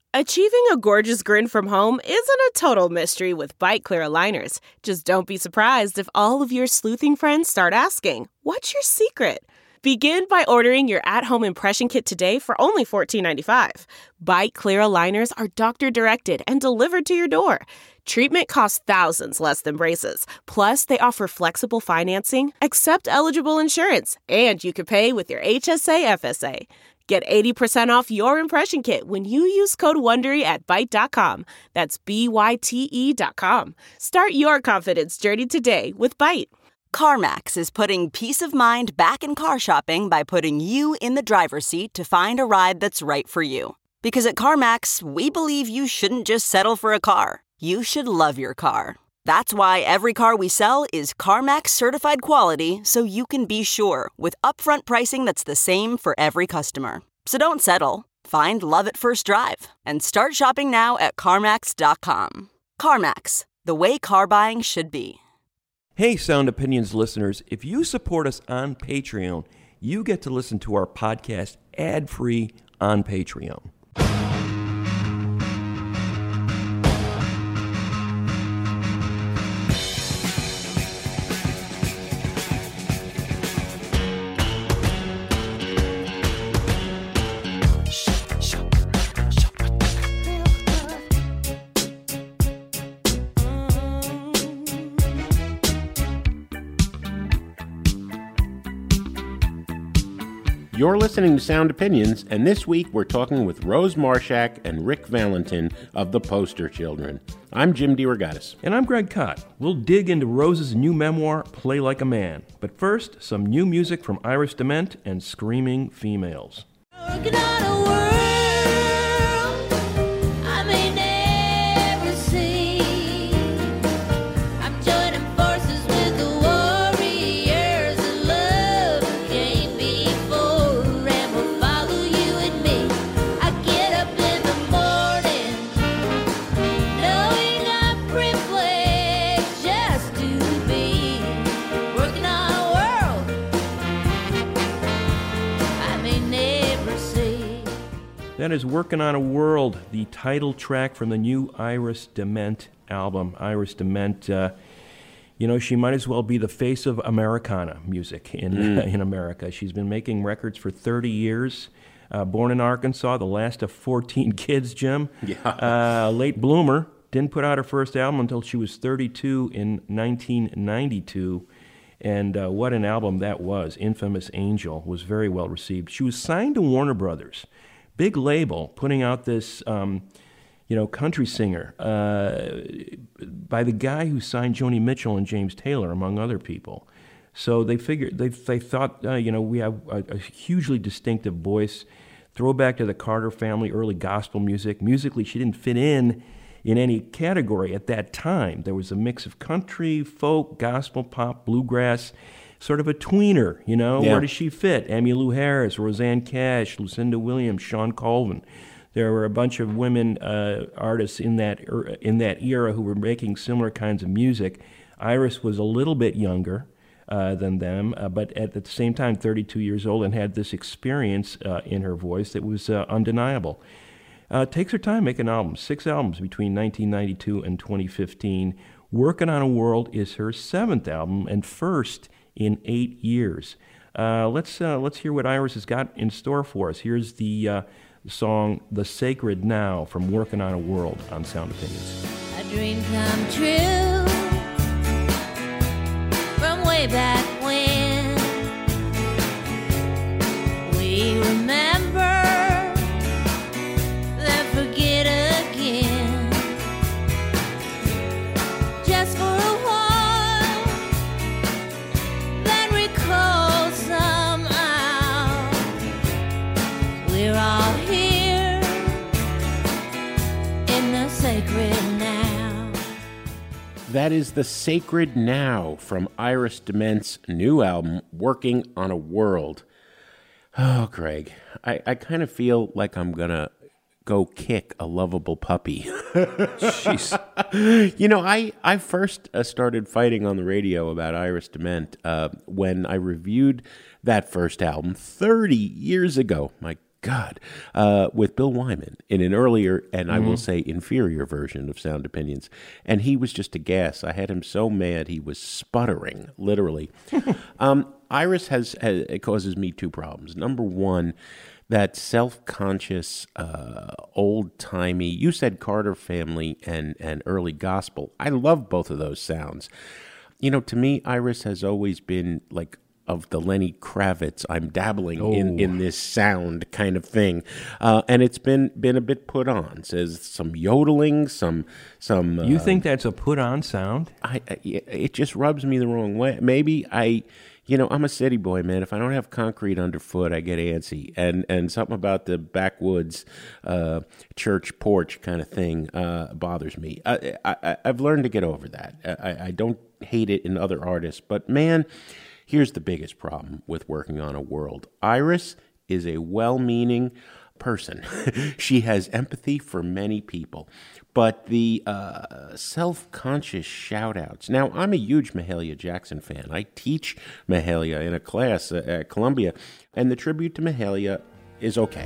Achieving a gorgeous grin from home isn't a total mystery with Byte Clear aligners. Just don't be surprised if all of your sleuthing friends start asking, "What's your secret?" Begin by ordering your at-home impression kit today for only $14.95. Byte Clear aligners are doctor-directed and delivered to your door. Treatment costs thousands less than braces. Plus, they offer flexible financing, accept eligible insurance, and you can pay with your HSA FSA. Get 80% off your impression kit when you use code WONDERY at Byte.com. That's BYTE.com. Start your confidence journey today with Byte. CarMax is putting peace of mind back in car shopping by putting you in the driver's seat to find a ride that's right for you. Because at CarMax, we believe you shouldn't just settle for a car. You should love your car. That's why every car we sell is CarMax certified quality, so you can be sure with upfront pricing that's the same for every customer. So don't settle. Find love at first drive and start shopping now at CarMax.com. CarMax, the way car buying should be. Hey, Sound Opinions listeners, if you support us on Patreon, you get to listen to our podcast ad-free on Patreon. You're listening to Sound Opinions, and this week we're talking with Rose Marshak and Rick Valentin of the Poster Children. I'm Jim DeRogatis. And I'm Greg Kot. We'll dig into Rose's new memoir, Play Like a Man. But first, some new music from Iris DeMent and Screaming Females. That is Working on a World, the title track from the new Iris DeMent album. Iris DeMent, she might as well be the face of Americana music in America. She's been making records for 30 years. Born in Arkansas, the last of 14 kids, Jim. Yeah. Late bloomer, didn't put out her first album until she was 32 in 1992. And what an album that was. Infamous Angel was very well received. She was signed to Warner Brothers. Big label, putting out this, country singer by the guy who signed Joni Mitchell and James Taylor, among other people. So they figured, they thought, we have a hugely distinctive voice, throwback to the Carter family, early gospel music. Musically, she didn't fit in any category at that time. There was a mix of country, folk, gospel, pop, bluegrass, sort of a tweener, Yeah. Where does she fit? Emmylou Harris, Rosanne Cash, Lucinda Williams, Sean Colvin. There were a bunch of women artists in that era who were making similar kinds of music. Iris was a little bit younger than them, but at the same time 32 years old and had this experience in her voice that was undeniable. Takes her time making albums, 6 albums between 1992 and 2015. Working on a World is her 7th album and first in 8 years. Let's hear what Iris has got in store for us. Here's the song "The Sacred Now" from Working on a World on Sound Opinions. A dream come true from way back when we remember, then forget again. Just for a while, then recall somehow. We're all here in the sacred now. That is The Sacred Now from Iris DeMent's new album, Working on a World. Oh, Greg, I kind of feel like I'm going to go kick a lovable puppy. Jeez. I first started fighting on the radio about Iris DeMent when I reviewed that first album 30 years ago. My God, with Bill Wyman in an earlier and I will say inferior version of Sound Opinions. And he was just a gas. I had him so mad he was sputtering, literally. Iris it causes me two problems. Number one, that self-conscious, old-timey, you said Carter Family and early gospel. I love both of those sounds. You know, to me, Iris has always been like of the Lenny Kravitz, I'm dabbling in this sound kind of thing. And it's been a bit put on. Says some yodeling, some. You think that's a put on sound? It just rubs me the wrong way. Maybe I'm a city boy, man. If I don't have concrete underfoot, I get antsy. And something about the backwoods church porch kind of thing bothers me. I've learned to get over that. I don't hate it in other artists, but man, here's the biggest problem with working on a world. Iris is a well-meaning person. She has empathy for many people. But the self-conscious shout-outs. Now, I'm a huge Mahalia Jackson fan. I teach Mahalia in a class at Columbia, and the tribute to Mahalia is okay.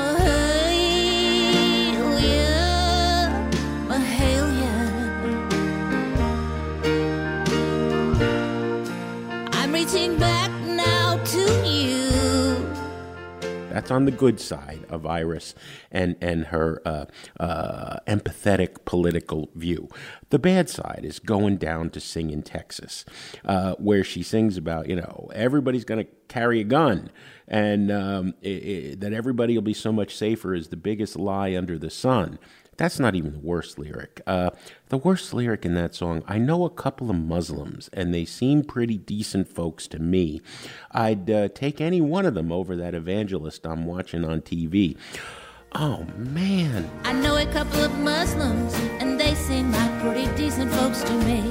Back now to you. That's on the good side of Iris and her empathetic political view. The bad side is going down to sing in Texas, where she sings about, everybody's going to carry a gun and that everybody will be so much safer is the biggest lie under the sun. That's not even the worst lyric. The worst lyric in that song, I know a couple of Muslims, and they seem pretty decent folks to me. I'd take any one of them over that evangelist I'm watching on TV. Oh, man. I know a couple of Muslims, and they seem like pretty decent folks to me.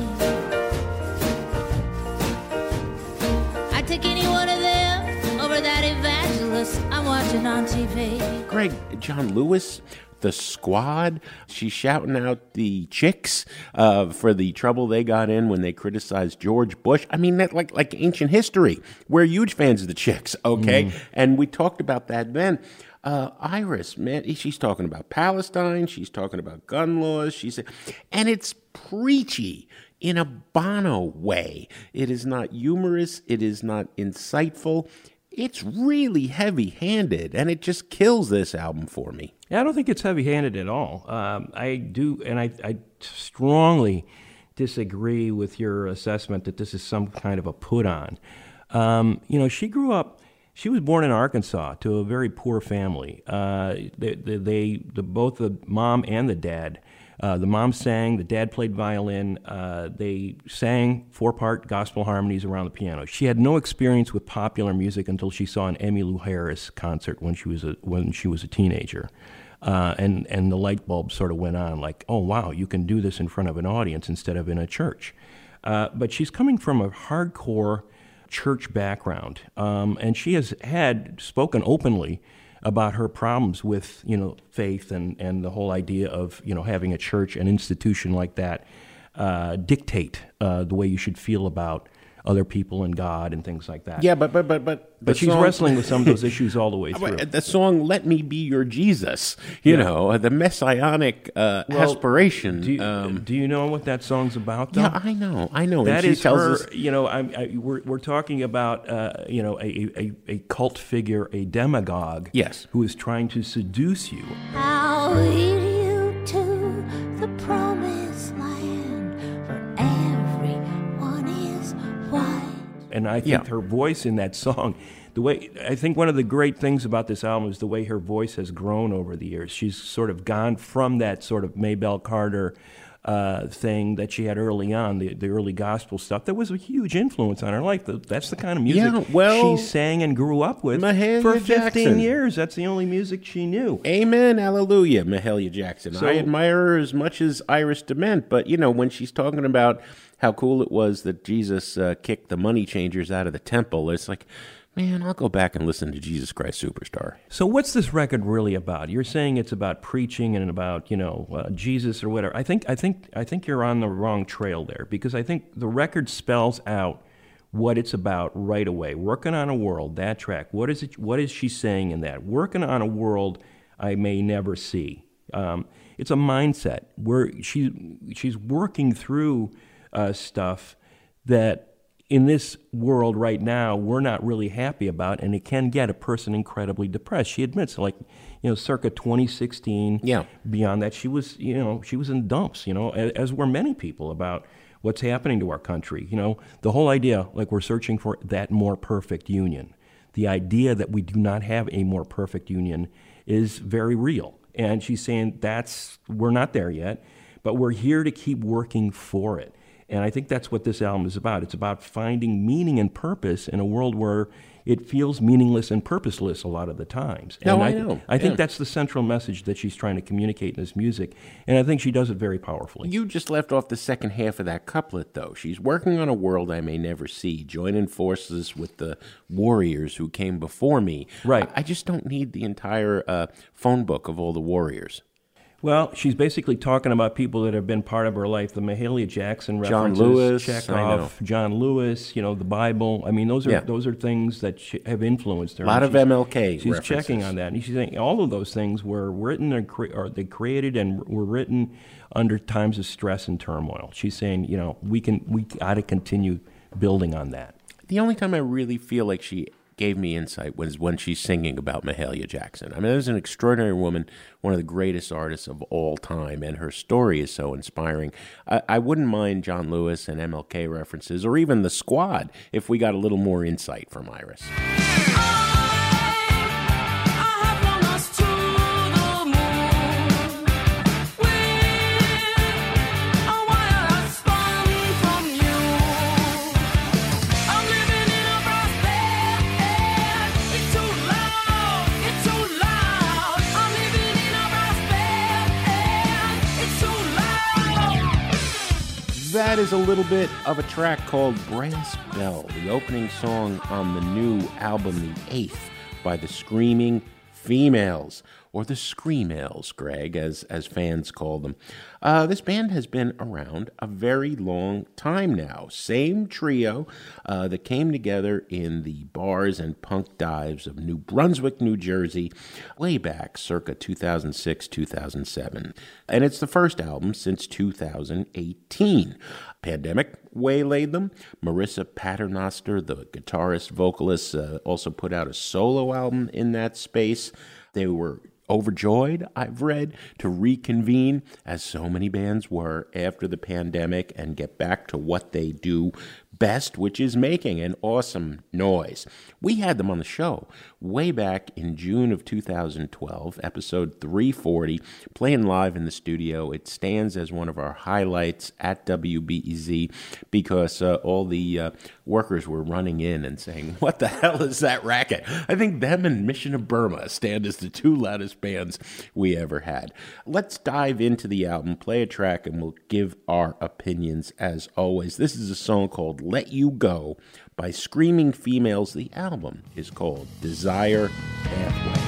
I'd take any one of them over that evangelist I'm watching on TV. Greg, John Lewis, The Squad, she's shouting out the Chicks for the trouble they got in when they criticized George Bush. I mean, that like ancient history. We're huge fans of the Chicks, okay? And we talked about that then. Iris, man, she's talking about Palestine. She's talking about gun laws. And it's preachy in a Bono way. It is not humorous. It is not insightful. It's really heavy-handed, and it just kills this album for me. Yeah, I don't think it's heavy-handed at all. I strongly disagree with your assessment that this is some kind of a put-on. She grew up. She was born in Arkansas to a very poor family. Both the mom and the dad. The mom sang, the dad played violin. They sang 4-part gospel harmonies around the piano. She had no experience with popular music until she saw an Emmylou Harris concert when she was a teenager. And the light bulb sort of went on, like, oh, wow, you can do this in front of an audience instead of in a church. But she's coming from a hardcore church background, and she has spoken openly about her problems with, faith and the whole idea of, having a church, an institution like that, dictate the way you should feel about other people and God and things like that. Yeah, but she's wrestling with some of those issues all the way through. The song "Let Me Be Your Jesus," the messianic aspiration. Do you know what that song's about, though? Yeah, I know. That and is she tells her. us, We're talking about a cult figure, a demagogue. Yes. Who is trying to seduce you. I'll lead you to the promised land where everyone is white. And I think her voice in that song, I think one of the great things about this album is the way her voice has grown over the years. She's sort of gone from that sort of Maybelle Carter thing that she had early on, the early gospel stuff. That was a huge influence on her life. That's the kind of music she sang and grew up with Mahalia for 15 Jackson. years. That's the only music she knew. Amen, hallelujah, Mahalia Jackson. I admire her as much as Iris DeMent, but, when she's talking about how cool it was that Jesus kicked the money changers out of the temple, it's like, man, I'll go back and listen to Jesus Christ Superstar. So what's this record really about? You're saying it's about preaching and about, Jesus or whatever. I think you're on the wrong trail there, because I think the record spells out what it's about right away. Working on a World, that track. What is it? What is she saying in that? Working on a world I may never see. It's a mindset where she's working through stuff that in this world right now we're not really happy about, and it can get a person incredibly depressed. She admits, circa 2016. Yeah. Beyond that, she was in dumps. As were many people about what's happening to our country. The whole idea, like we're searching for that more perfect union. The idea that we do not have a more perfect union is very real. And she's saying we're not there yet, but we're here to keep working for it. And I think that's what this album is about. It's about finding meaning and purpose in a world where it feels meaningless and purposeless a lot of the times. And I know. I think that's the central message that she's trying to communicate in this music, and I think she does it very powerfully. You just left off the second half of that couplet, though. She's working on a world I may never see, joining forces with the warriors who came before me. Right. I just don't need the entire phone book of all the warriors. Well, she's basically talking about people that have been part of her life. The Mahalia Jackson references, John Lewis, Chekhov, John Lewis, the Bible. I mean, those are things that have influenced her. A lot of MLK She's references. checking on that, and she's saying all of those things were written or they created and were written under times of stress and turmoil. She's saying, we got to continue building on that. The only time I really feel like she gave me insight was when she's singing about Mahalia Jackson. I mean, there's an extraordinary woman, one of the greatest artists of all time, and her story is so inspiring. I wouldn't mind John Lewis and MLK references, or even The Squad, if we got a little more insight from Iris. That is a little bit of a track called Brass Bell, the opening song on the new album, The Eighth, by the Screaming Females, or the Screamales, Greg, as fans call them. This band has been around a very long time now. Same trio that came together in the bars and punk dives of New Brunswick, New Jersey, way back circa 2006-2007. And it's the first album since 2018. Pandemic waylaid them. Marissa Paternoster, the guitarist, vocalist, also put out a solo album in that space. They were overjoyed, I've read, to reconvene, as so many bands were after the pandemic, and get back to what they do best, which is making an awesome noise. We had them on the show way back in June of 2012, episode 340, playing live in the studio. It stands as one of our highlights at WBEZ because all the workers were running in and saying, "What the hell is that racket?" I think them and Mission of Burma stand as the two loudest bands we ever had. Let's dive into the album, play a track, and we'll give our opinions as always. This is a song called Let You Go by Screaming Females. The album is called Desire Pathway.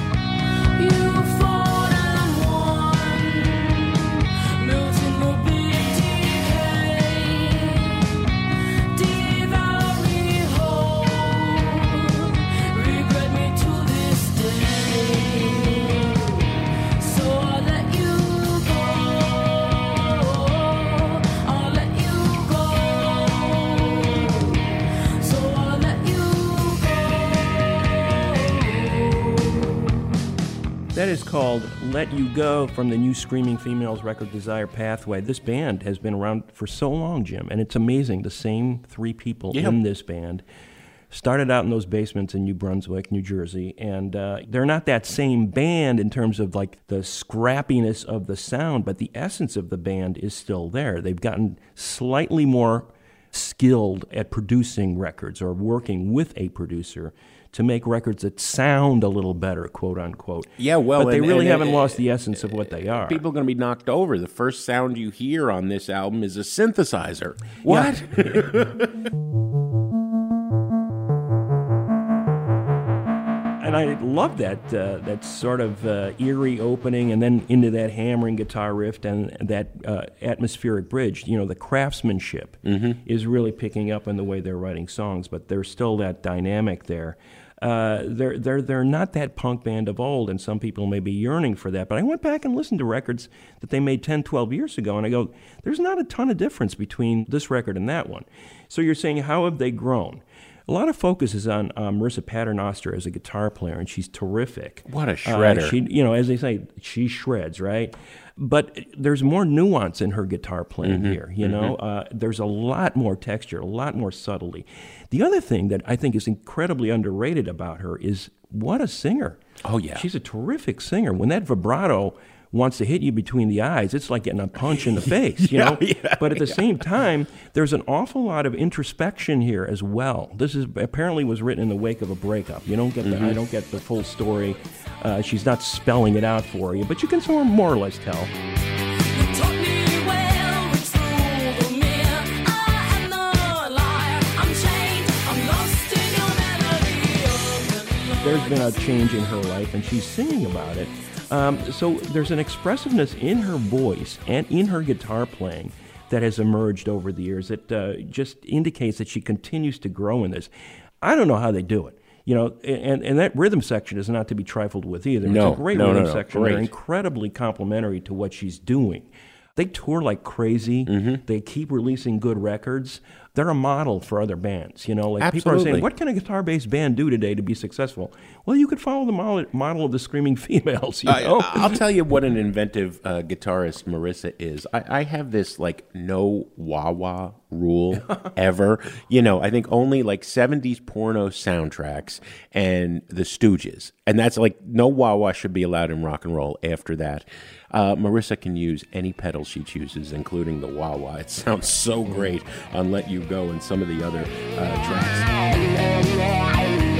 That is called Let You Go from the new Screaming Females record, Desire Pathway. This band has been around for so long, Jim, and it's amazing. The same three people in this band started out in those basements in New Brunswick, New Jersey, and they're not that same band in terms of like the scrappiness of the sound, but the essence of the band is still there. They've gotten slightly more skilled at producing records or working with a producer to make records that sound a little better, quote unquote. Yeah, well, but they really haven't lost the essence of what they are. People are going to be knocked over. The first sound you hear on this album is a synthesizer. What? Yeah. And I love that sort of eerie opening, and then into that hammering guitar riff and that atmospheric bridge. You know, the craftsmanship is really picking up in the way they're writing songs, but there's still that dynamic there. They're not that punk band of old, and some people may be yearning for that. But I went back and listened to records that they made 10, 12 years ago, and I go, there's not a ton of difference between this record and that one. So you're saying, how have they grown? A lot of focus is on Marissa Paternoster as a guitar player, and she's terrific. What a shredder. She, as they say, she shreds, right? But there's more nuance in her guitar playing here, you know? There's a lot more texture, a lot more subtlety. The other thing that I think is incredibly underrated about her is what a singer. Oh, yeah. She's a terrific singer. When that vibrato wants to hit you between the eyes, it's like getting a punch in the face, you know? But at the same time, there's an awful lot of introspection here as well. This is apparently was written in the wake of a breakup. You don't get I don't get the full story. She's not spelling it out for you, but you can sort of more or less tell. There's been a change in her life, and she's singing about it. So there's an expressiveness in her voice and in her guitar playing that has emerged over the years that just indicates that she continues to grow in this. I don't know how they do it. You know, and that rhythm section is not to be trifled with either. It's a great rhythm section. Great. They're incredibly complementary to what she's doing. They tour like crazy. They keep releasing good records. They're a model for other bands. You know, like Absolutely. people are saying, what can a guitar-based band do today to be successful? Well, you could follow the model of the Screaming Females. You know? I'll tell you what an inventive guitarist Marissa is. I have this like no wah-wah rule ever. You know, I think only like 70s porno soundtracks and the Stooges. And that's like no wah-wah should be allowed in rock and roll after that. Marissa can use any pedal she chooses, including the wah-wah. It sounds so great on Let You Go and some of the other tracks.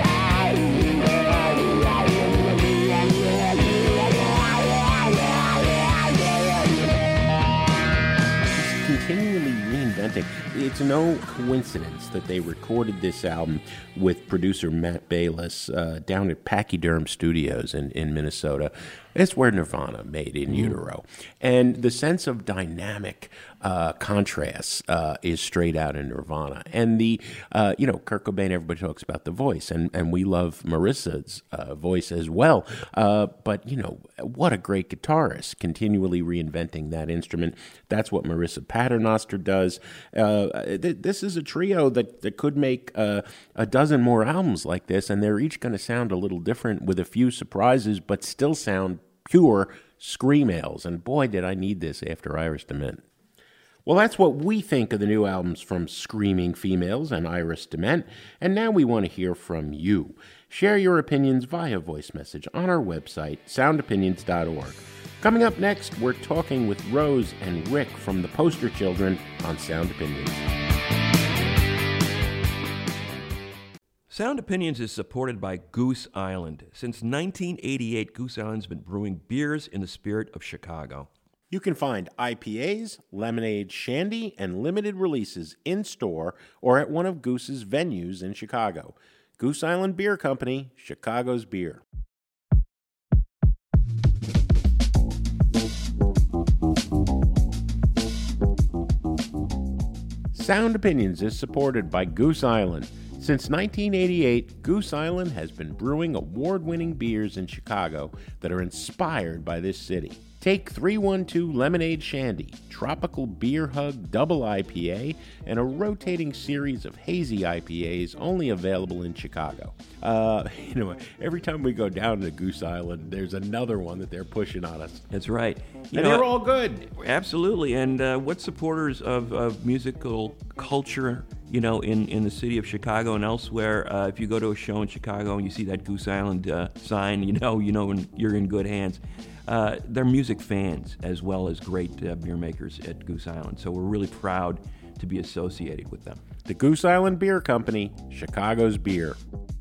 Continually reinventing. It's no coincidence that they recorded this album with producer Matt Bayless down at Pachyderm Studios in Minnesota. It's where Nirvana made In Utero. And the sense of dynamic contrast is straight out in Nirvana. And the, Kurt Cobain, everybody talks about the voice, and we love Marissa's voice as well. But, what a great guitarist, continually reinventing that instrument. That's what Marissa Paternoster does. This is a trio that could make a dozen more albums like this, and they're each going to sound a little different with a few surprises, but still sound pure scream-ales. And boy, did I need this after Iris DeMent. Well, that's what we think of the new albums from Screaming Females and Iris DeMent, and now we want to hear from you. Share your opinions via voice message on our website, soundopinions.org. Coming up next, we're talking with Rose and Rick from the Poster Children on Sound Opinions. Sound Opinions is supported by Goose Island. Since 1988, Goose Island's been brewing beers in the spirit of Chicago. You can find IPAs, lemonade, shandy, and limited releases in-store or at one of Goose's venues in Chicago. Goose Island Beer Company, Chicago's beer. Sound Opinions is supported by Goose Island. Since 1988, Goose Island has been brewing award-winning beers in Chicago that are inspired by this city. Take 312 Lemonade Shandy, Tropical Beer Hug Double IPA, and a rotating series of hazy IPAs only available in Chicago. Every time we go down to Goose Island, there's another one that they're pushing on us. That's right. They're all good. Absolutely. And what supporters of musical culture, in the city of Chicago and elsewhere, if you go to a show in Chicago and you see that Goose Island sign, you know you're in good hands. They're music fans as well as great beer makers at Goose Island. So we're really proud to be associated with them. The Goose Island Beer Company, Chicago's beer.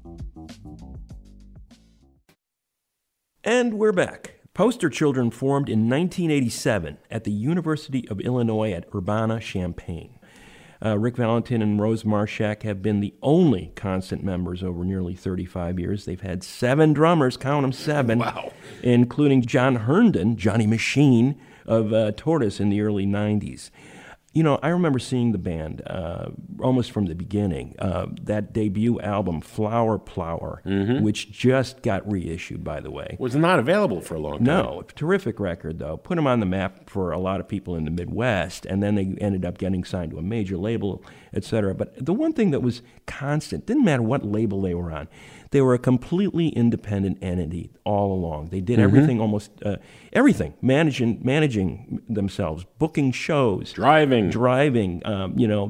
And we're back. Poster Children formed in 1987 at the University of Illinois at Urbana-Champaign. Rick Valentin and Rose Marshak have been the only constant members over nearly 35 years. They've had 7 drummers, count them 7, Wow. including John Herndon, Johnny Machine, of Tortoise in the early 90s. You know, I remember seeing the band almost from the beginning. That debut album, Flower Plower, which just got reissued, by the way. Was not available for a long time. No, terrific record, though. Put them on the map for a lot of people in the Midwest, and then they ended up getting signed to a major label, etc. But the one thing that was constant, didn't matter what label they were on, they were a completely independent entity all along. They did everything, almost everything, managing themselves, booking shows, Driving. You know,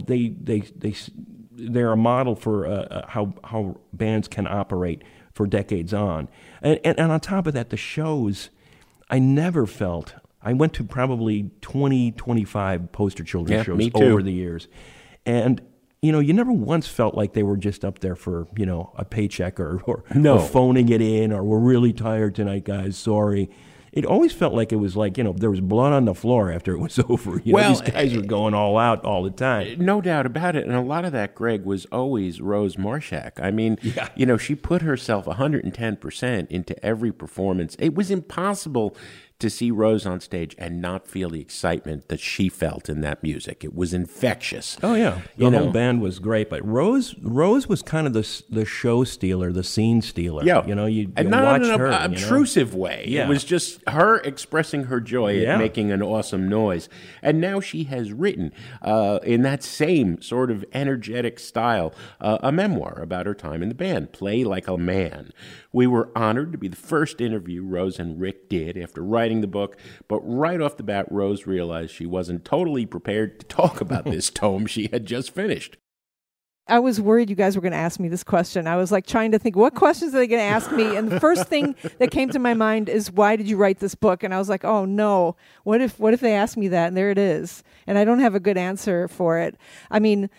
they're a model for how bands can operate for decades on. And on top of that, the shows, I never felt, I went to probably 20, 25 Poster Children shows me too. over the years. And, you know, you never once felt like they were just up there for, you know, a paycheck or phoning it in, or we're really tired tonight, guys, sorry. It always felt like it was like, you know, there was blood on the floor after it was over. You know, these guys were going all out all the time. No doubt about it. And a lot of that, Greg, was always Rose Marshak. I mean, you know, she put herself 110% into every performance. It was impossible to see Rose on stage and not feel the excitement that she felt in that music. It was infectious. Oh, yeah. The whole band was great. But Rose was kind of the show stealer, the scene stealer. Yeah. You know, you and not watch in her. an obtrusive way. Yeah. It was just her expressing her joy at making an awesome noise. And now she has written, in that same sort of energetic style, a memoir about her time in the band, Play Like a Man. We were honored to be the first interview Rose and Rick did after writing the book, but right off the bat, Rose realized she wasn't totally prepared to talk about this tome she had just finished. I was worried you guys were going to ask me this question. I was like trying to think, what questions are they going to ask me? And the first thing that came to my mind is, why did you write this book? And I was like, oh no, what if they ask me that? And there it is. And I don't have a good answer for it. I mean,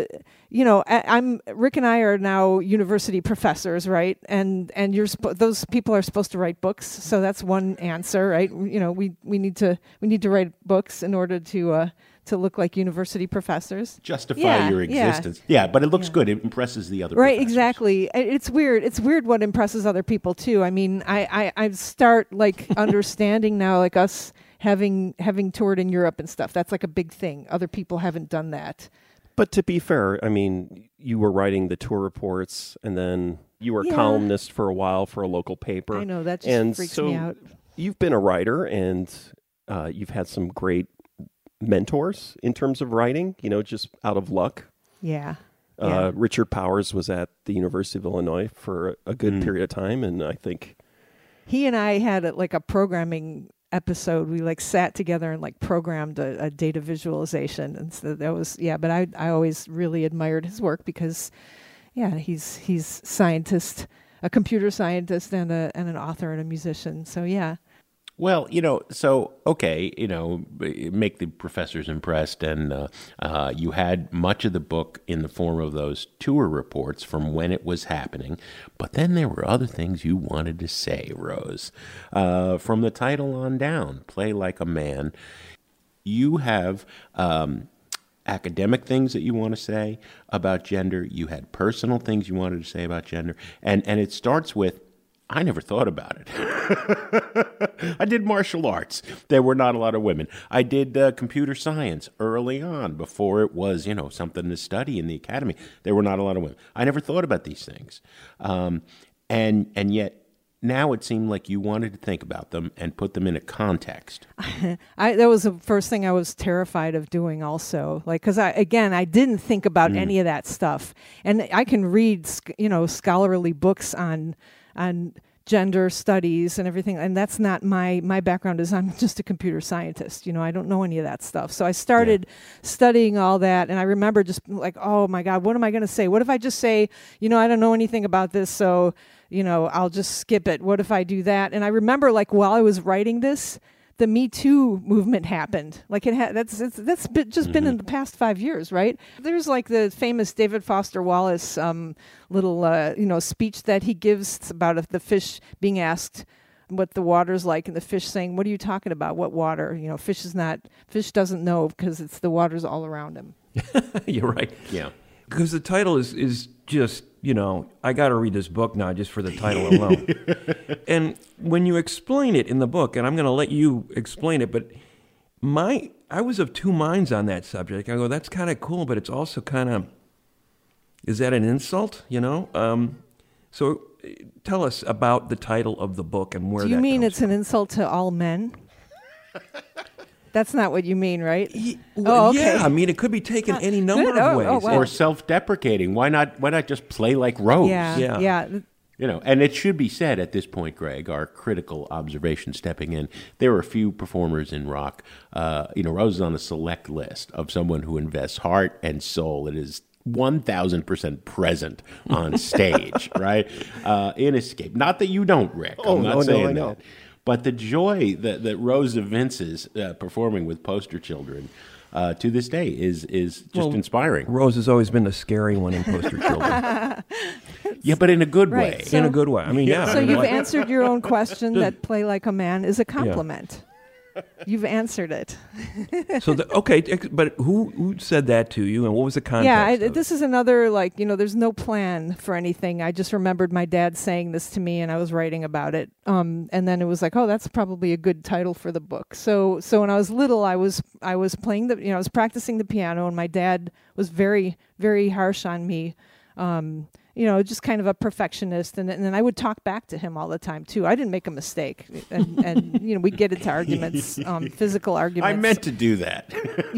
Rick and I are now university professors, right? And those people are supposed to write books. So that's one answer, right? You know, we need to write books in order to look like university professors. Justify your existence. Yeah, but it looks good. It impresses the other Right, professors. exactly. It's weird. It's weird what impresses other people, too. I mean, I start, like, understanding now, like, us having toured in Europe and stuff. That's, like, a big thing. Other people haven't done that. But to be fair, I mean, you were writing the tour reports, and then you were a columnist for a while for a local paper. I know, that just freaks me out. You've been a writer, and you've had some great mentors in terms of writing, you know, just out of luck. Yeah. Richard Powers was at the University of Illinois for a good period of time, and I think he and I had a programming episode. We sat together and programmed a data visualization, and so that was But I always really admired his work because, he's scientist, a computer scientist, and an author and a musician. So yeah. Well, make the professors impressed, and you had much of the book in the form of those tour reports from when it was happening, but then there were other things you wanted to say, Rose. From the title on down, Play Like a Man, you have academic things that you want to say about gender, you had personal things you wanted to say about gender, and it starts with, I never thought about it. I did martial arts. There were not a lot of women. I did computer science early on before it was, something to study in the academy. There were not a lot of women. I never thought about these things. And yet now it seemed like you wanted to think about them and put them in a context. That was the first thing I was terrified of doing also. Because I didn't think about any of that stuff. And I can read, scholarly books on gender studies and everything, and that's not my background. Is I'm just a computer scientist. I don't know any of that stuff. So I started studying all that, and I remember just oh my God, what am I going to say? What if I just say, I don't know anything about this, so I'll just skip it. What if I do that? And I remember while I was writing this, the Me Too movement happened. That's been in the past 5 years, right? There's the famous David Foster Wallace little speech that he gives about the fish being asked what the water's like, and the fish saying, "What are you talking about? What water? Fish doesn't know because it's the water's all around him." You're right. Yeah. Because the title is just, I got to read this book now just for the title alone. And when you explain it in the book, and I'm going to let you explain it, but I was of two minds on that subject. I go, that's kind of cool, but it's also kind of, is that an insult, So tell us about the title of the book and where that Do you mean comes it's an insult to all men? That's not what you mean, right? Well, okay. Yeah, I mean, it could be taken any number of ways. wow. Or self-deprecating. Why not just play like Rose? Yeah. And it should be said at this point, Greg, our critical observation stepping in, there are a few performers in rock. Rose is on the select list of someone who invests heart and soul. It is 1,000% present on stage, right? In Escape. Not that you don't, Rick. I'm not saying that. But the joy that Rose evinces performing with poster children to this day is just inspiring. Rose has always been the scary one in Poster Children. Yeah, but in a good Right. way. So- In a good way. I mean, yeah. So I mean, you've like- answered your own question that play like a man is a compliment. You've answered it. So, but who said that to you, and what was the context? This is another, there's no plan for anything. I just remembered my dad saying this to me, and I was writing about it. And then it was like, oh, that's probably a good title for the book. So when I was little, I was playing I was practicing the piano, and my dad was very, very harsh on me. Just kind of a perfectionist, and then I would talk back to him all the time too. I didn't make a mistake, and we'd get into arguments, physical arguments. I meant to do that.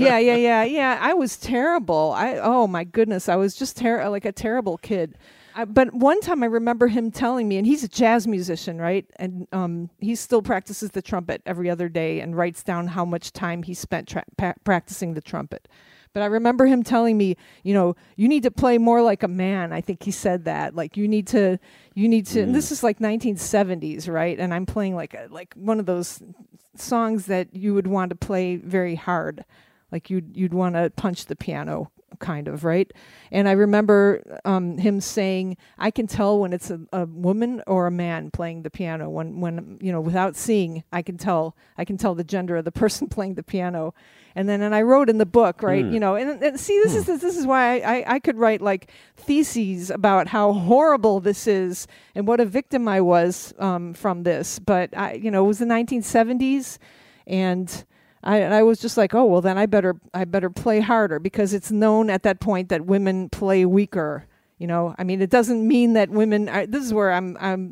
Yeah. I was terrible. Oh my goodness, I was just like a terrible kid. But one time I remember him telling me, and he's a jazz musician, right? And he still practices the trumpet every other day and writes down how much time he spent practicing the trumpet. But I remember him telling me, you need to play more like a man. I think he said that. Like you need to. And this is like 1970s, right? And I'm playing like one of those songs that you would want to play very hard, like you'd want to punch the piano, kind of, right? And I remember him saying, I can tell when it's a woman or a man playing the piano. When without seeing, I can tell the gender of the person playing the piano. And I wrote in the book, right? And see, this is why I could write like theses about how horrible this is and what a victim I was from this. But it was the 1970s, and I was just like, oh well, then I better play harder, because it's known at that point that women play weaker. I mean, it doesn't mean that women. This is where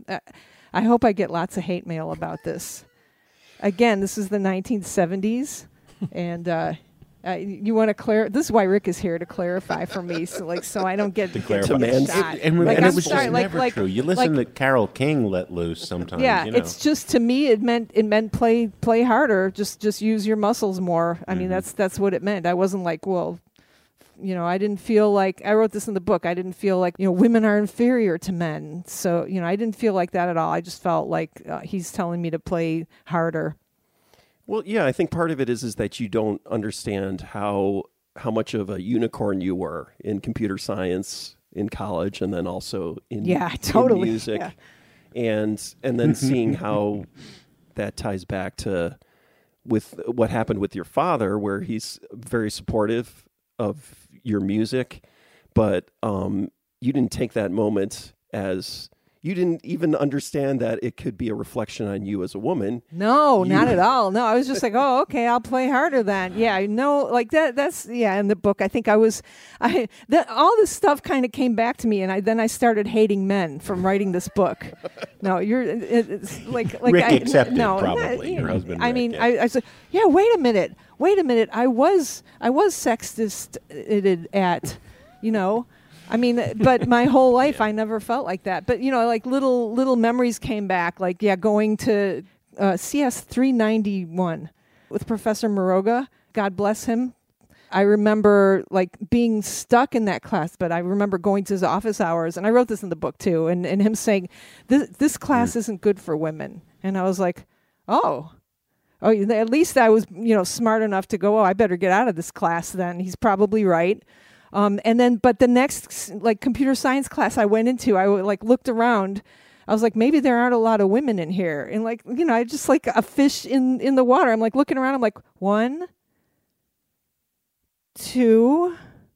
I hope I get lots of hate mail about this. Again, this is the 1970s. And you want to clarify? This is why Rick is here, to clarify for me, so I don't get To clarify. shot. And Like, it I'm was sorry, just like- never true. You listen like- to Carole King let loose sometimes. Yeah, it's just, to me, it meant play harder. Just use your muscles more. I mean, that's what it meant. I wasn't like, well, I didn't feel like, I wrote this in the book, I didn't feel like, women are inferior to men. So, I didn't feel like that at all. I just felt like he's telling me to play harder. Well, yeah, I think part of it is that you don't understand how much of a unicorn you were in computer science in college, and then also in music, and then seeing how that ties back to with what happened with your father, where he's very supportive of your music, but you didn't take that moment as. You didn't even understand that it could be a reflection on you as a woman. No, not at all. No, I was just like, oh, okay, I'll play harder then. Yeah, no, like that's in the book. I think all this stuff kind of came back to me, and then I started hating men from writing this book. No, it's like Rick I, accepted, no, probably, your husband. I Rick, mean, yeah. I said, yeah, wait a minute. I was sexist at, I mean, but my whole life I never felt like that. But like little memories came back, like going to CS 391 with Professor Moroga. God bless him. I remember like being stuck in that class, but I remember going to his office hours, and I wrote this in the book too, and him saying, this class isn't good for women. And I was like, oh, at least I was, smart enough to go, I better get out of this class then. He's probably right. But the next like computer science class I went into, I looked around. I was like, maybe there aren't a lot of women in here. And I just like a fish in the water. I'm like looking around. I'm like, 1, 2,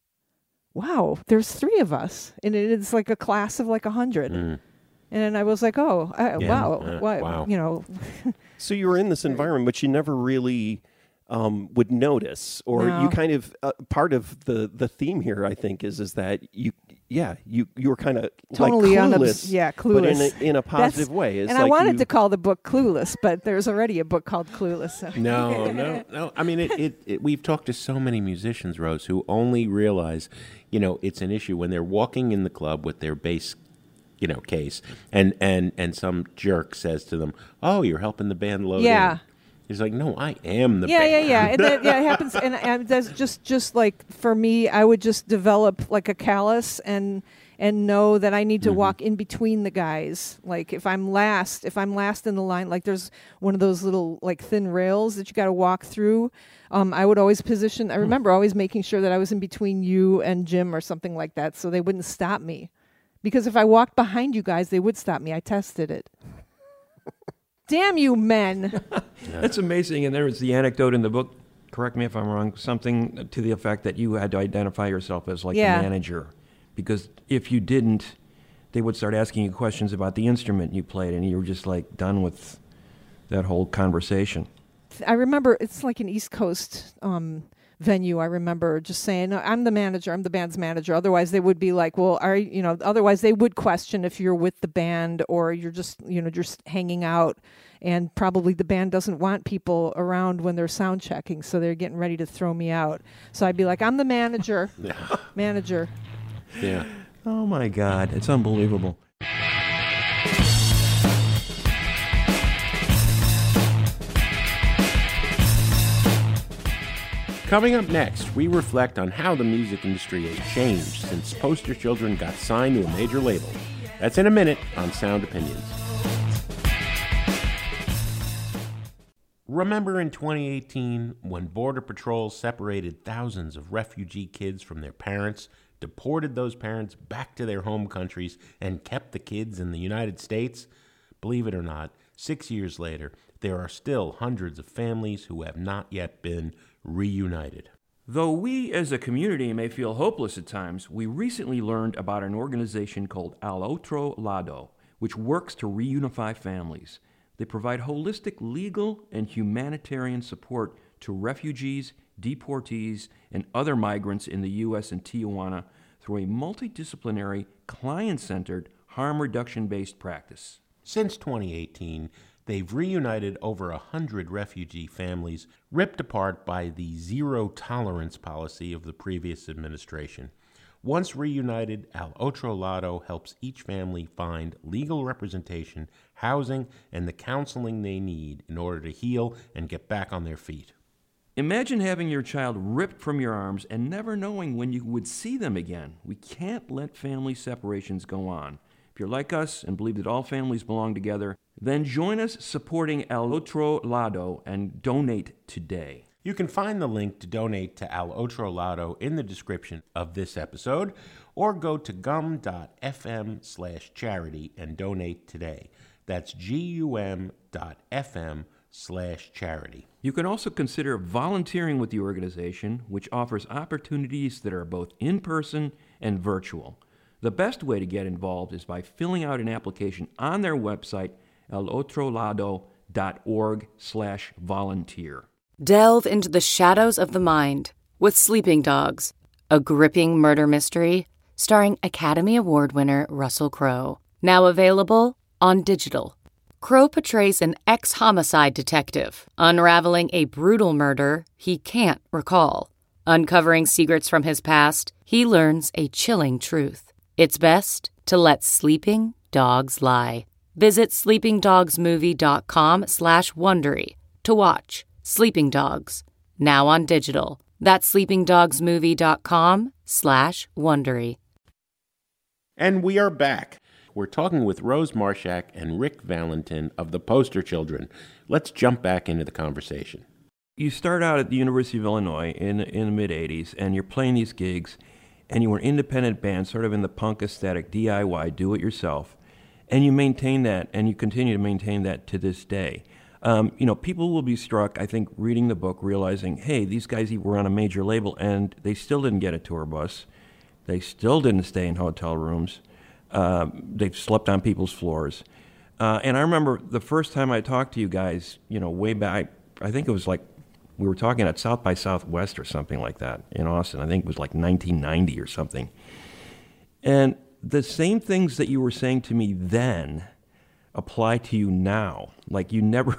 wow, there's 3 of us, and it's like a class of like 100. And I was like, wow, wow. You know. So you were in this environment, but you never really would notice, or you kind of part of the theme here, I think, is that you were kind of totally like clueless, clueless, but in a positive way. And I wanted to call the book Clueless, but there's already a book called Clueless. So. No. I mean, we've talked to so many musicians, Rose, who only realize, it's an issue when they're walking in the club with their bass, case, and some jerk says to them, "Oh, you're helping the band load in." He's like, "No, I am the band." Yeah. And it happens, and that's just like for me, I would just develop like a callus and know that I need to walk in between the guys. Like if I'm last in the line, like there's one of those little like thin rails that you got to walk through. I would always position. I remember always making sure that I was in between you and Jim or something like that, so they wouldn't stop me. Because if I walked behind you guys, they would stop me. I tested it. Damn you men. That's amazing. And there was the anecdote in the book, correct me if I'm wrong, something to the effect that you had to identify yourself as like the manager. Because if you didn't, they would start asking you questions about the instrument you played, and you were just like done with that whole conversation. I remember it's like an East Coast venue. I remember just saying, "No, I'm the manager. I'm the band's manager." Otherwise, they would be like, "Well, otherwise they would question if you're with the band or you're just, just hanging out." And probably the band doesn't want people around when they're sound checking, so they're getting ready to throw me out. So I'd be like, "I'm the manager." Manager. Yeah. Oh my God, it's unbelievable. Coming up next, we reflect on how the music industry has changed since Poster Children got signed to a major label. That's in a minute on Sound Opinions. Remember in 2018 when Border Patrol separated thousands of refugee kids from their parents, deported those parents back to their home countries, and kept the kids in the United States? Believe it or not, 6 years later, there are still hundreds of families who have not yet been reunited. Though we as a community may feel hopeless at times, we recently learned about an organization called Al Otro Lado, which works to reunify families. They provide holistic legal and humanitarian support to refugees, deportees, and other migrants in the U.S. and Tijuana through a multidisciplinary, client-centered, harm reduction-based practice. Since 2018, they've reunited over 100 refugee families ripped apart by the zero-tolerance policy of the previous administration. Once reunited, Al Otro Lado helps each family find legal representation, housing, and the counseling they need in order to heal and get back on their feet. Imagine having your child ripped from your arms and never knowing when you would see them again. We can't let family separations go on. If you're like us and believe that all families belong together, then join us supporting Al Otro Lado and donate today. You can find the link to donate to Al Otro Lado in the description of this episode, or go to gum.fm/charity and donate today. That's gum.fm/charity. You can also consider volunteering with the organization, which offers opportunities that are both in-person and virtual. The best way to get involved is by filling out an application on their website, alotrolado.org/volunteer. Delve into the shadows of the mind with Sleeping Dogs, a gripping murder mystery starring Academy Award winner Russell Crowe. Now available on digital. Crowe portrays an ex-homicide detective unraveling a brutal murder he can't recall. Uncovering secrets from his past, he learns a chilling truth. It's best to let sleeping dogs lie. Visit sleepingdogsmovie.com/Wondery to watch Sleeping Dogs, now on digital. That's sleepingdogsmovie.com/Wondery. And we are back. We're talking with Rose Marshak and Rick Valentin of the Poster Children. Let's jump back into the conversation. You start out at the University of Illinois in the mid-'80s, and you're playing these gigs, and you were an independent band, sort of in the punk aesthetic, DIY, do-it-yourself, and you maintain that, and you continue to maintain that to this day. People will be struck, I think, reading the book, realizing, hey, these guys were on a major label, and they still didn't get a tour bus. They still didn't stay in hotel rooms. They slept on people's floors. And I remember the first time I talked to you guys, way back, I think it was like we were talking at South by Southwest or something like that in Austin. I think it was like 1990 or something. And the same things that you were saying to me then apply to you now. Like you never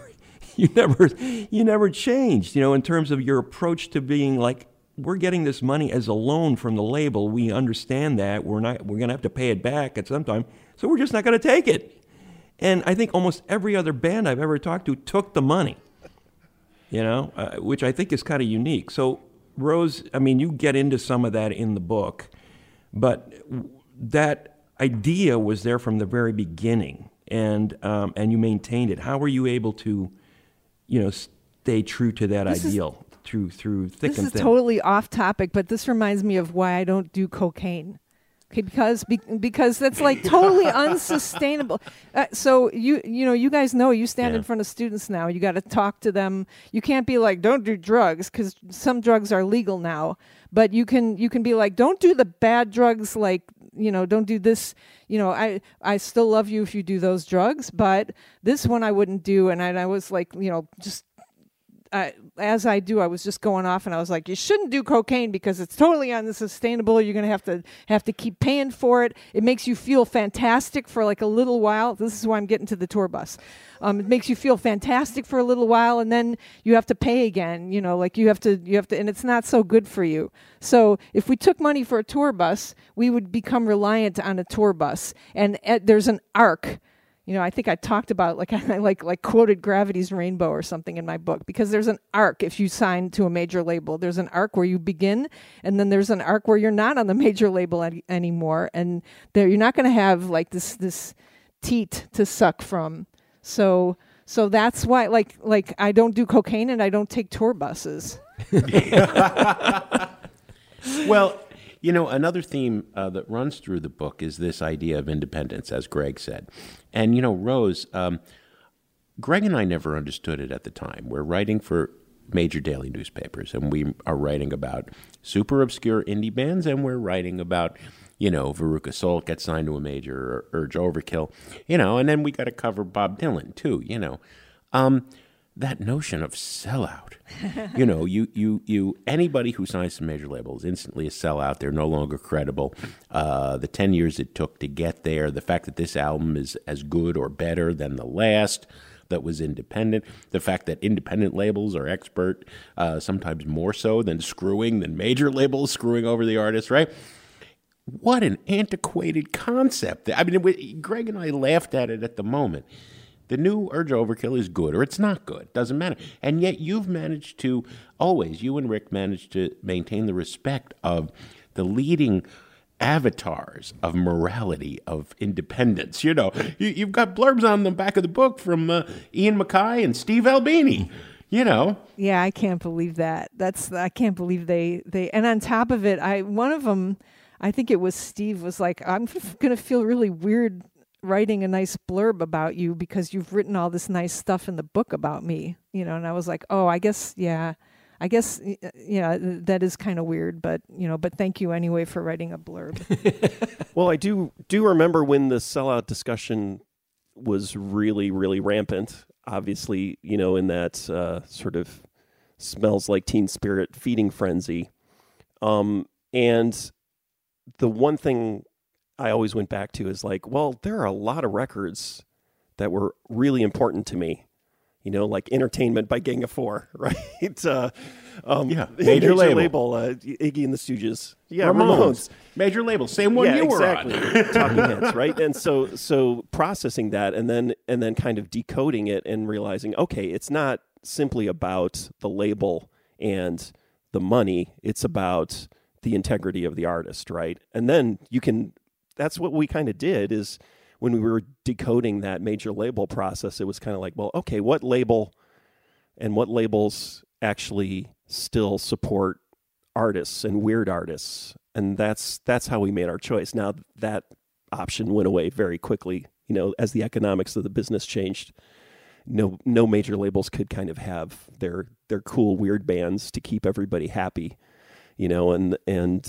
changed, in terms of your approach to being like, we're getting this money as a loan from the label. We understand that we're going to have to pay it back at some time. So we're just not going to take it. And I think almost every other band I've ever talked to took the money, which I think is kind of unique. So Rose, you get into some of that in the book, but that idea was there from the very beginning, and you maintained it. How were you able to, stay true to that ideal through thick and thin? This is totally off topic, but this reminds me of why I don't do cocaine. Okay, because that's like totally unsustainable. So you guys know, you stand in front of students now. You got to talk to them. You can't be like, don't do drugs, because some drugs are legal now. But you can be like, don't do the bad drugs, like, don't do this. I still love you if you do those drugs, but this one I wouldn't do. And I was like, just. As I do, I was just going off, and I was like, you shouldn't do cocaine because it's totally unsustainable. You're going to have to keep paying for it. It makes you feel fantastic for like a little while. This is why I'm getting to the tour bus. It makes you feel fantastic for a little while, and then you have to pay again. Like you have to, and it's not so good for you. So if we took money for a tour bus, we would become reliant on a tour bus. And there's an arc. I think I talked about, I like quoted Gravity's Rainbow or something in my book, because there's an arc if you sign to a major label. There's an arc where you begin, and then there's an arc where you're not on the major label anymore, and you're not going to have like this teat to suck from. So that's why, like I don't do cocaine and I don't take tour buses. Well, another theme that runs through the book is this idea of independence, as Greg said. And, Rose, Greg and I never understood it at the time. We're writing for major daily newspapers, and we are writing about super obscure indie bands, and we're writing about, Veruca Salt gets signed to a major, or Urge Overkill, and then we got to cover Bob Dylan, too, that notion of sellout. You anybody who signs to major labels instantly a sellout. They're no longer credible. The 10 years it took to get there, the fact that this album is as good or better than the last that was independent, the fact that independent labels are expert, sometimes more so than major labels screwing over the artist, right? What an antiquated concept. Greg and I laughed at it at the moment. The new Urge Overkill is good, or it's not good. Doesn't matter. And yet you've managed to you and Rick managed to maintain the respect of the leading avatars of morality, of independence. You've got blurbs on the back of the book from Ian MacKaye and Steve Albini. Yeah, I can't believe that. I can't believe they and on top of it, one of them, I think it was Steve, was like, I'm going to feel really weird writing a nice blurb about you because you've written all this nice stuff in the book about me, and I was like, oh, I guess that is kind of weird, but thank you anyway for writing a blurb. Well, I do remember when the sellout discussion was really, really rampant, obviously, in that sort of Smells Like Teen Spirit feeding frenzy. And the one thing I always went back to is like, well, there are a lot of records that were really important to me, like Entertainment by Gang of Four, right? Major label, Iggy and the Stooges, Ramones. Major label, same one you were on. Talking Heads, right? And so processing that and then kind of decoding it and realizing, okay, it's not simply about the label and the money; it's about the integrity of the artist, right? And then that's what we kind of did, is when we were decoding that major label process, it was kind of like, well, okay, what label and what labels actually still support artists and weird artists? And that's how we made our choice. Now, that option went away very quickly, as the economics of the business changed. No major labels could kind of have their cool, weird bands to keep everybody happy, and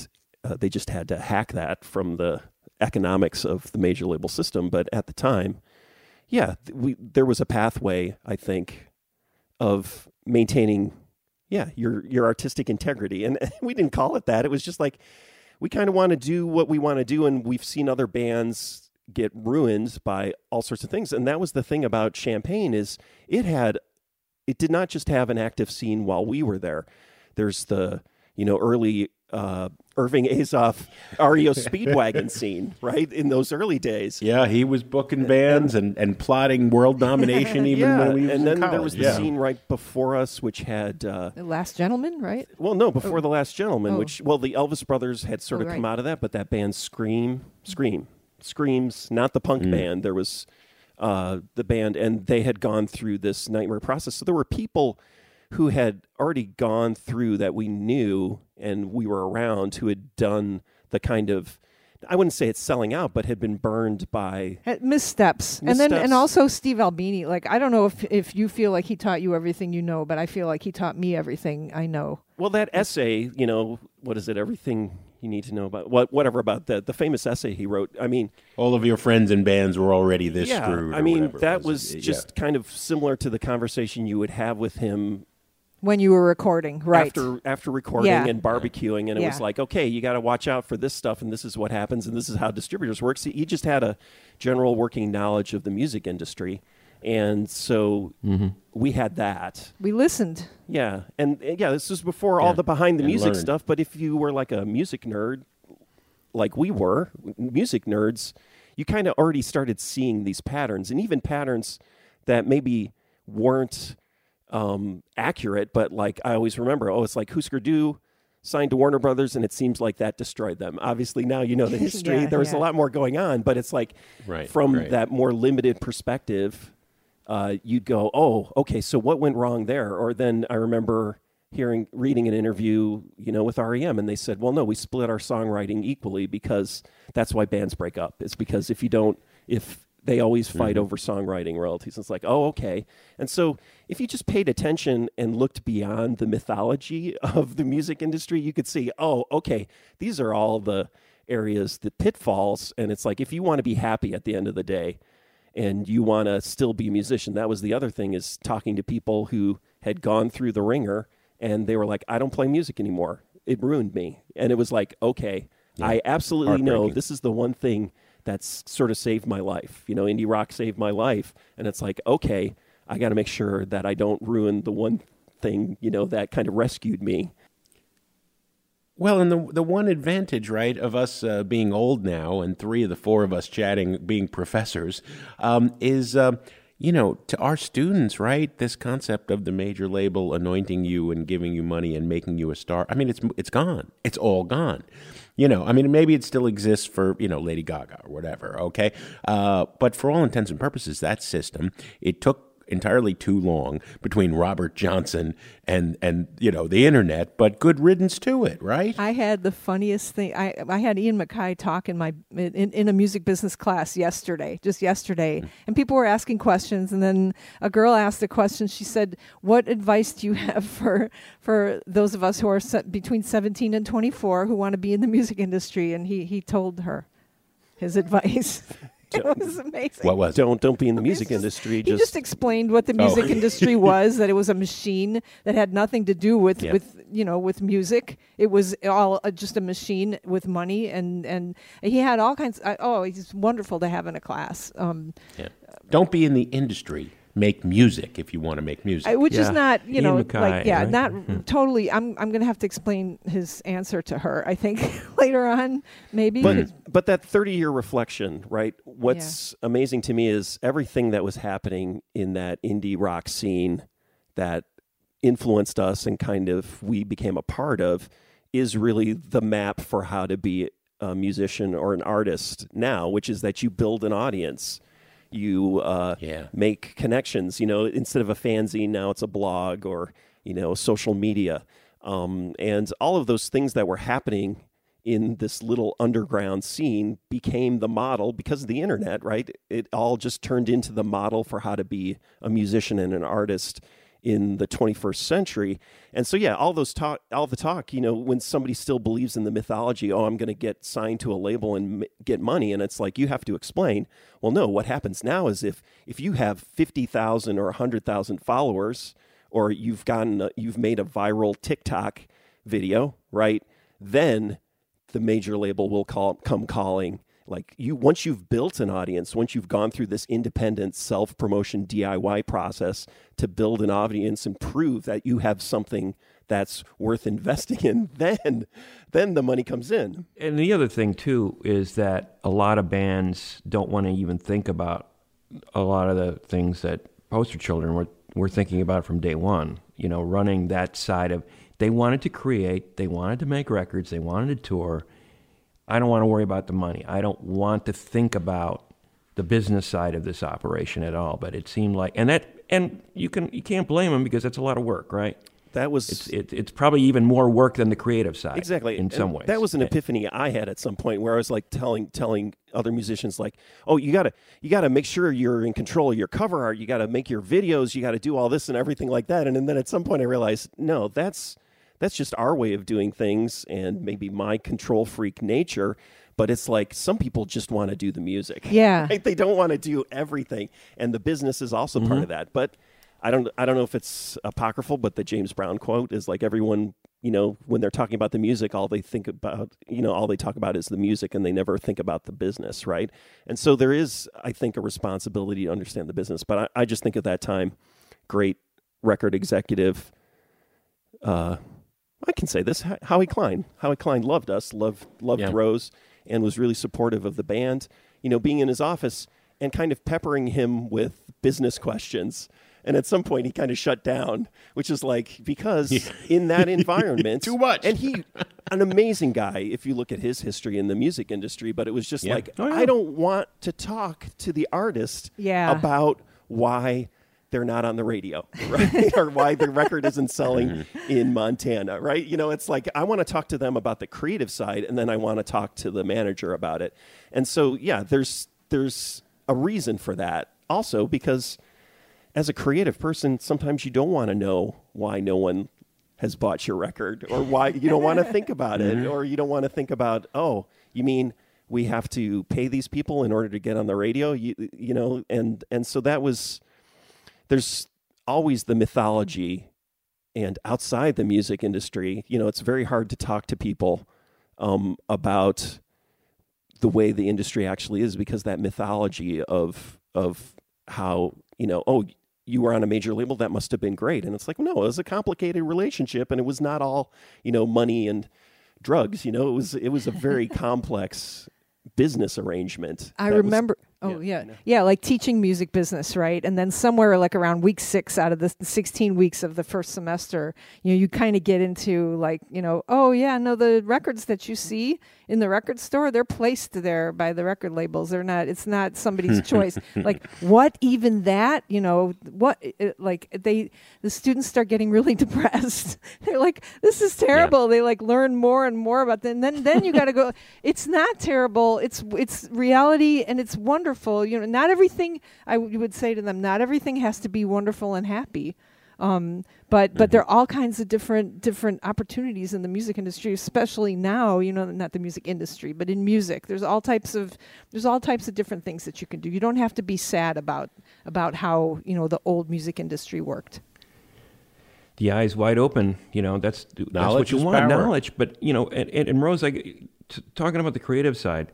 they just had to hack that from the economics of the major label system. But at the time, there was a pathway, I think, of maintaining, your artistic integrity. And we didn't call it that. It was just like, we kind of want to do what we want to do. And we've seen other bands get ruined by all sorts of things. And that was the thing about Champaign, is it did not just have an active scene while we were there. There's the, early Irving Azoff REO Speedwagon scene, right? In those early days. Yeah, he was booking bands and plotting world domination even when we was and then in college. There was the scene right before us, which had... The Last Gentleman, right? Well, no, before The Last Gentleman, which, the Elvis Brothers had sort of come out of that, but that band Screams, not the punk band. There was the band, and they had gone through this nightmare process. So there were people who had already gone through that we knew and we were around, who had done the kind of, I wouldn't say it's selling out, but had been burned by missteps. And also Steve Albini. Like, I don't know if you feel like he taught you everything you know, but I feel like he taught me everything I know. Well, that essay, what is it? Everything you need to know about whatever about the famous essay he wrote. I mean, all of your friends and bands were already this screwed. I mean, that was just kind of similar to the conversation you would have with him when you were recording, right? After recording and barbecuing, and it was like, okay, you got to watch out for this stuff, and this is what happens, and this is how distributors work. So he just had a general working knowledge of the music industry, and so we had that. We listened. Yeah, and this was before all the behind the music stuff. But if you were like a music nerd, like we were, music nerds, you kind of already started seeing these patterns, and even patterns that maybe weren't accurate, but like I always remember, it's like Husker Du signed to Warner Brothers, and it seems like that destroyed them. Obviously, now you know the history. There was a lot more going on, but it's like from that more limited perspective, you'd go, oh, okay, so what went wrong there? Or then I remember reading an interview, with REM, and they said, well, no, we split our songwriting equally because that's why bands break up. It's because if they always fight over songwriting royalties. It's like, oh, okay. And so if you just paid attention and looked beyond the mythology of the music industry, you could see, oh, okay, these are all the areas, the pitfalls. And it's like, if you want to be happy at the end of the day and you want to still be a musician, that was the other thing, is talking to people who had gone through the ringer and they were like, I don't play music anymore. It ruined me. And it was like, okay, I absolutely know this is the one thing that's sort of saved my life. Indie rock saved my life. And it's like, okay, I got to make sure that I don't ruin the one thing, that kind of rescued me. Well, and the one advantage, right, of us being old now, and 3 of the 4 of us chatting, being professors, is, to our students, right, this concept of the major label anointing you and giving you money and making you a star, I mean, it's gone. It's all gone. Maybe it still exists for, Lady Gaga or whatever, okay? But for all intents and purposes, that system, it took entirely too long between Robert Johnson and the internet, but good riddance to it, right? I had the funniest thing. I had Ian MacKay talk in a music business class yesterday, and people were asking questions, and then a girl asked a question. She said, what advice do you have for those of us who are between 17 and 24 who want to be in the music industry? And he told her his advice. It was amazing. What was? Don't be in the music industry. He just explained what the music industry was. That it was a machine that had nothing to do with music. It was all just a machine with money, and he had all kinds. He's wonderful to have in a class. Don't be in the industry. Make music if you want to make music. Which is not, Ian MacKay, right? not totally. I'm going to have to explain his answer to her, I think, later on, maybe. But that 30-year reflection, right? What's amazing to me is everything that was happening in that indie rock scene that influenced us and kind of we became a part of is really the map for how to be a musician or an artist now, which is that you build an audience. You make connections, instead of a fanzine, now it's a blog or, social media. And all of those things that were happening in this little underground scene became the model because of the internet, right? It all just turned into the model for how to be a musician and an artist in the 21st century. And so, all the talk, when somebody still believes in the mythology, I'm going to get signed to a label and get money. And it's like, you have to explain, well, no, what happens now is if you have 50,000 or 100,000 followers, or you've made a viral TikTok video, right? Then the major label will come calling. Like once you've built an audience, once you've gone through this independent self-promotion DIY process to build an audience and prove that you have something that's worth investing in, then the money comes in. And the other thing too is that a lot of bands don't want to even think about a lot of the things that Poster Children were thinking about from day one. Running that side of, they wanted to create, they wanted to make records, they wanted to tour. I don't want to worry about the money. I don't want to think about the business side of this operation at all. But it seemed like, and you can't blame them because that's a lot of work, right? That was it's probably even more work than the creative side. Exactly. In some ways. That was an epiphany I had at some point where I was like telling other musicians like, oh, you gotta make sure you're in control of your cover art. You gotta make your videos. You gotta do all this and everything like that. And then at some point I realized, no, that's just our way of doing things and maybe my control freak nature. But it's like some people just want to do the music. Yeah. Right? They don't want to do everything. And the business is also part of that. But I don't know if it's apocryphal, but the James Brown quote is like everyone, when they're talking about the music, all they talk about is the music and they never think about the business, right? And so there is, I think, a responsibility to understand the business. But I just think at that time, great record executive, I can say this, Howie Klein. Howie Klein loved us, loved Rose, and was really supportive of the band. Being in his office and kind of peppering him with business questions. And at some point, he kind of shut down, which is like, because in that environment... Too much. And an amazing guy, if you look at his history in the music industry, but it was just I don't want to talk to the artist about why they're not on the radio, right? Or why the record isn't selling in Montana, right? It's like, I want to talk to them about the creative side, and then I want to talk to the manager about it. And so, there's a reason for that also, because as a creative person, sometimes you don't want to know why no one has bought your record, or why you don't want to think about it, or you don't want to think about, oh, you mean we have to pay these people in order to get on the radio? And so that was... There's always the mythology, and outside the music industry, it's very hard to talk to people about the way the industry actually is, because that mythology of how, you were on a major label, that must have been great. And it's like, no, it was a complicated relationship, and it was not all, money and drugs. It was a very complex business arrangement. I remember... like teaching music business, right? And then somewhere like around week 6 out of the 16 weeks of the first semester, you kind of get into like, the records that you see in the record store, they're placed there by the record labels. It's not somebody's choice. Like, what even that, the students start getting really depressed. They're like, this is terrible. Yeah. They like learn more and more about that. And then you got to go, it's not terrible. It's reality, and it's wonderful. Not everything, I would say to them, not everything has to be wonderful and happy. But there are all kinds of different opportunities in the music industry, especially now, not the music industry, but in music. There's all types of different things that you can do. You don't have to be sad about how, the old music industry worked. The eyes wide open, that's what you want, power. Knowledge. But, and Rose, talking about the creative side,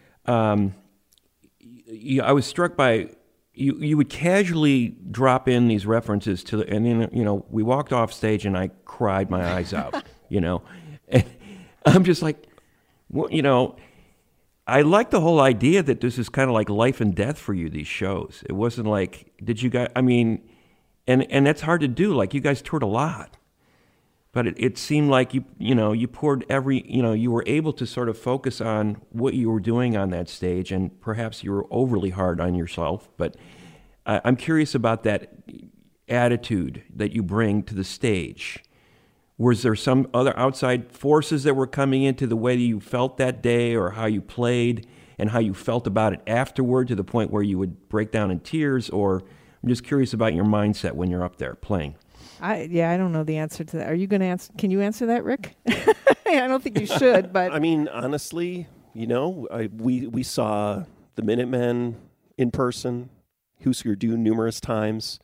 I was struck by you would casually drop in these references to, and then we walked off stage and I cried my eyes out, and I'm just like, well, I like the whole idea that this is kind of like life and death for you, these shows. It wasn't like, did you guys? I mean, and that's hard to do. Like, you guys toured a lot. But it seemed like you poured you were able to sort of focus on what you were doing on that stage, and perhaps you were overly hard on yourself. But I'm curious about that attitude that you bring to the stage. Was there some other outside forces that were coming into the way that you felt that day, or how you played, and how you felt about it afterward, to the point where you would break down in tears? Or I'm just curious about your mindset when you're up there playing. I don't know the answer to that. Are you going to answer? Can you answer that, Rick? I don't think you should, but I mean, honestly, we saw the Minutemen in person, Husker Du numerous times.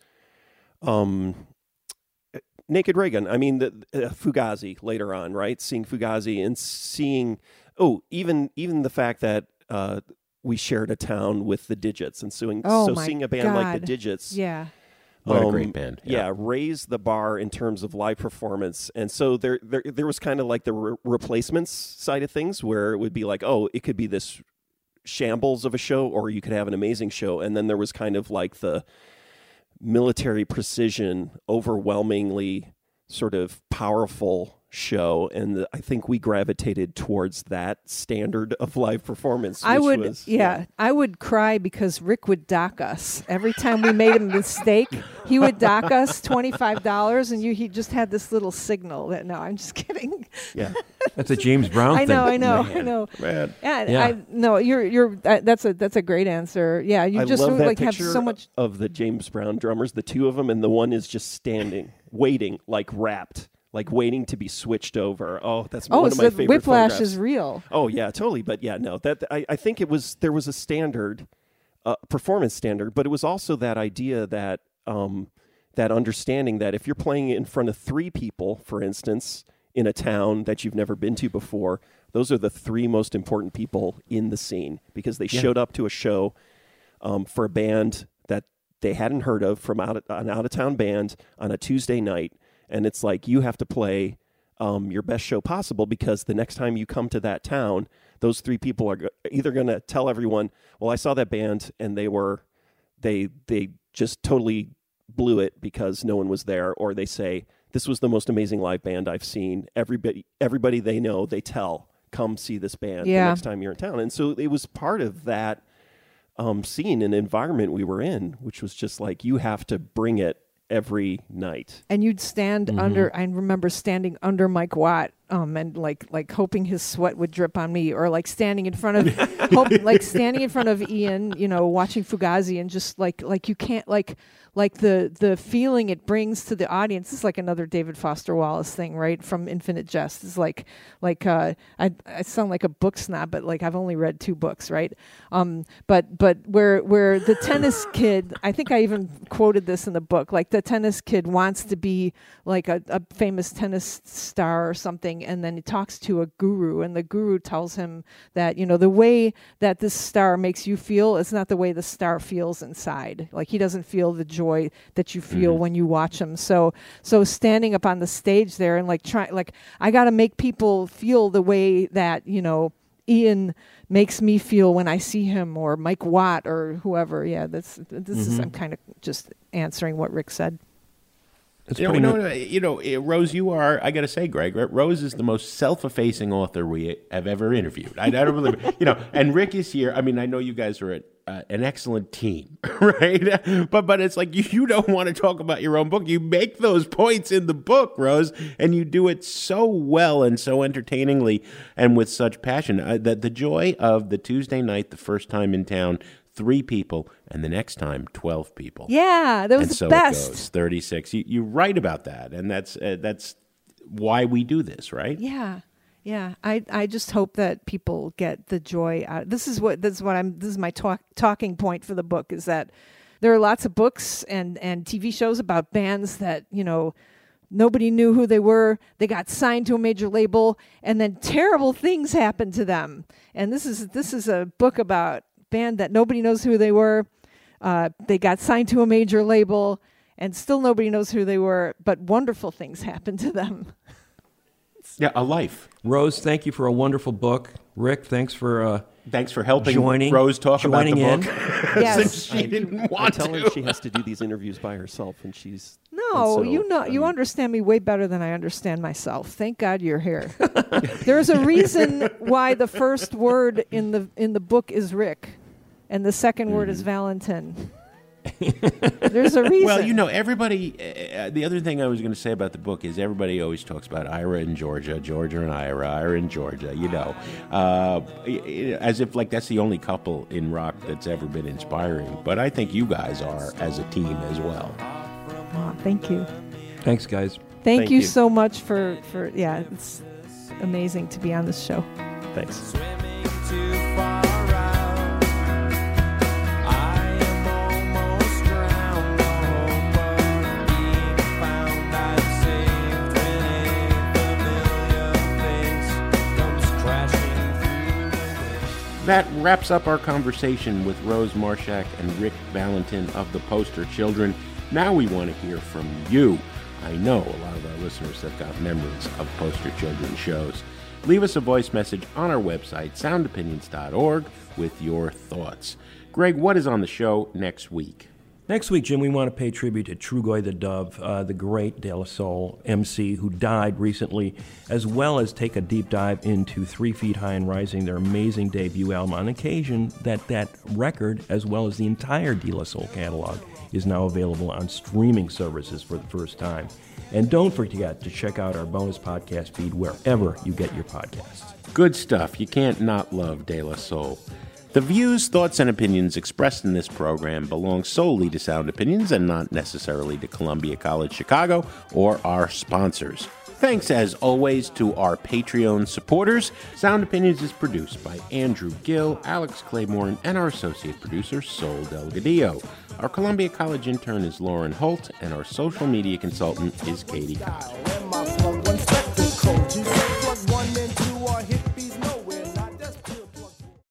Naked Raygun. I mean, Fugazi later on, right? Seeing Fugazi and seeing, even the fact that we shared a town with the Digits, and seeing a band like the Digits, yeah. What a great band. Yeah, raised the bar in terms of live performance. And so there was kind of like the replacements side of things where it would be like, it could be this shambles of a show or you could have an amazing show. And then there was kind of like the military precision, overwhelmingly sort of powerful show. And I think we gravitated towards that standard of live performance. I would cry because Rick would dock us. Every time we made a mistake, he would dock us $25, and he just had this little signal that, no, I'm just kidding. Yeah. That's a James Brown thing. I know. Man. Yeah. That's a great answer. Yeah, you just love that have so much of the James Brown drummers, the two of them, and the one is just standing, waiting, like wrapped. Like waiting to be switched over. Oh, that's one of my favorite Whiplash photographs. is real. Oh yeah, totally. But yeah, no, that I think there was a standard, performance standard, but it was also that idea that that understanding that if you're playing in front of 3 people, for instance, in a town that you've never been to before, those are the 3 most important people in the scene because they showed up to a show for a band that they hadn't heard of, from an out-of-town band on a Tuesday night. And it's like you have to play your best show possible because the next time you come to that town, those 3 people are either going to tell everyone, well, I saw that band and they just totally blew it because no one was there. Or they say, this was the most amazing live band I've seen. Everybody they know, they tell, come see this band the next time you're in town. And so it was part of that scene and environment we were in, which was just like you have to bring it every night. And you'd stand under, I remember standing under Mike Watt and like hoping his sweat would drip on me, or like standing in front of standing in front of Ian, watching Fugazi, and just like you can't like the feeling it brings to the audience. This is like another David Foster Wallace thing, right? From Infinite Jest. It's like I sound like a book snob, but like I've only read 2 books, right? But where the tennis kid, I think I even quoted this in the book, like the tennis kid wants to be like a famous tennis star or something, and then he talks to a guru, and the guru tells him that, the way that this star makes you feel is not the way the star feels inside. Like he doesn't feel the joy that you feel when you watch him. So standing up on the stage there and I got to make people feel the way that, Ian makes me feel when I see him, or Mike Watt or whoever. Yeah, this is, I'm kind of just answering what Rick said. Rose, you are, I got to say, Greg, Rose is the most self-effacing author we have ever interviewed. I don't believe it. And Rick is here. I mean, I know you guys are an excellent team, right? But it's like you don't want to talk about your own book. You make those points in the book, Rose, and you do it so well and so entertainingly and with such passion. That the joy of the Tuesday night, the first time in town, 3 people, and the next time 12 people. Yeah, that was and so the best. It goes 36. You write about that, and that's why we do this, right? Yeah. I just hope that people get the joy out. This is my talking point for the book, is that there are lots of books and TV shows about bands that nobody knew who they were. They got signed to a major label, and then terrible things happened to them. And this is a book about band that nobody knows who they were. They got signed to a major label, and still nobody knows who they were, but wonderful things happened to them. Yeah, a life. Rose, thank you for a wonderful book. Rick, thanks for helping Rose talk about the book. Yes. Since she didn't want to. I tell her she has to do these interviews by herself, and she's... No, you understand me way better than I understand myself. Thank God you're here. There's a reason why the first word in the book is Rick, and the second word is Valentin. There's a reason. Well, everybody, the other thing I was going to say about the book is everybody always talks about Ira and Georgia and Ira and Georgia, as if like that's the only couple in rock that's ever been inspiring. But I think you guys are as a team as well. Oh, thank you. Thanks, guys. Thank you so much for it's amazing to be on this show. Thanks. That wraps up our conversation with Rose Marshak and Rick Valentin of the Poster Children. Now we want to hear from you. I know a lot of our listeners have got memories of Poster Children shows. Leave us a voice message on our website, soundopinions.org, with your thoughts. Greg, what is on the show next week? Next week, Jim, we want to pay tribute to Trugoy the Dove, the great De La Soul MC who died recently, as well as take a deep dive into 3 Feet High and Rising, their amazing debut album. On occasion, that record, as well as the entire De La Soul catalog, is now available on streaming services for the first time. And don't forget to check out our bonus podcast feed wherever you get your podcasts. Good stuff. You can't not love De La Soul. The views, thoughts, and opinions expressed in this program belong solely to Sound Opinions and not necessarily to Columbia College Chicago or our sponsors. Thanks, as always, to our Patreon supporters. Sound Opinions is produced by Andrew Gill, Alex Claiborne, and our associate producer, Sol Delgadillo. Our Columbia College intern is Lauren Holt, and our social media consultant is Katie Kyle.